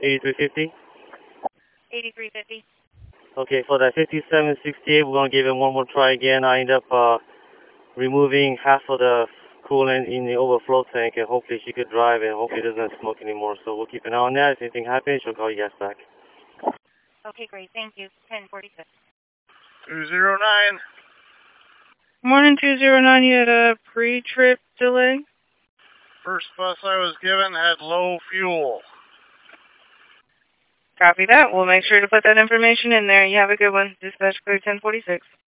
8350? 8350. Okay, for that 5768, we're going to give it one more try again. I end up removing half of the coolant in the overflow tank, and hopefully she could drive and hopefully doesn't smoke anymore. So we'll keep an eye on that. If anything happens, she'll call you guys back. Okay, great. Thank you. 1046. 209. Morning 209, you had a pre-trip delay? First bus I was given had low fuel. Copy that. We'll make sure to put that information in there. You have a good one. Dispatch code 1046.